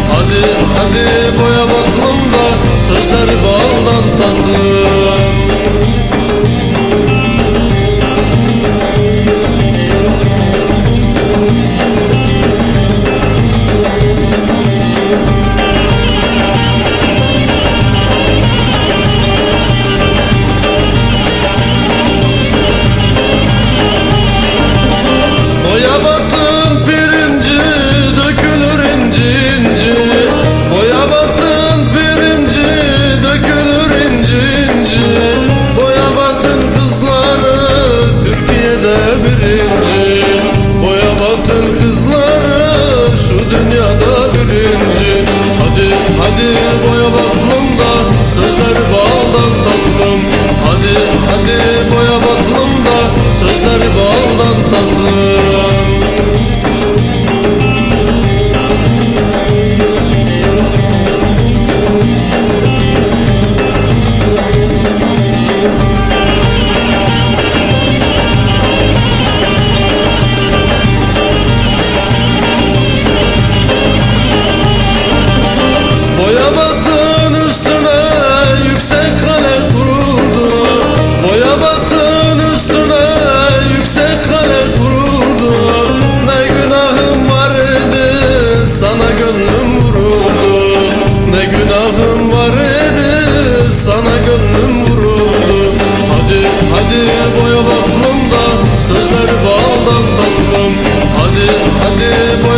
Hadi hadi boya batlım da sözler baldan tatlı. Boya battın pirinci dökülür inci inci. Boya battın pirinci dökülür inci inci. Boya battın kızları Türkiye'de birinci. Boya battın kızları şu dünyada birinci. Hadi hadi boya batlım da sözler baldan tatlım. Hadi hadi boya batlım da sözler baldan tatlım. Boya battın üstüne yüksek kale kuruldu. Boya battın üstüne yüksek kale kuruldu. Ne günahım var idi sana gönlüm vuruldu. Ne günahım var idi sana gönlüm vuruldu. Hadi hadi boya batlım da sözler baldan tatlım. Hadi hadi boya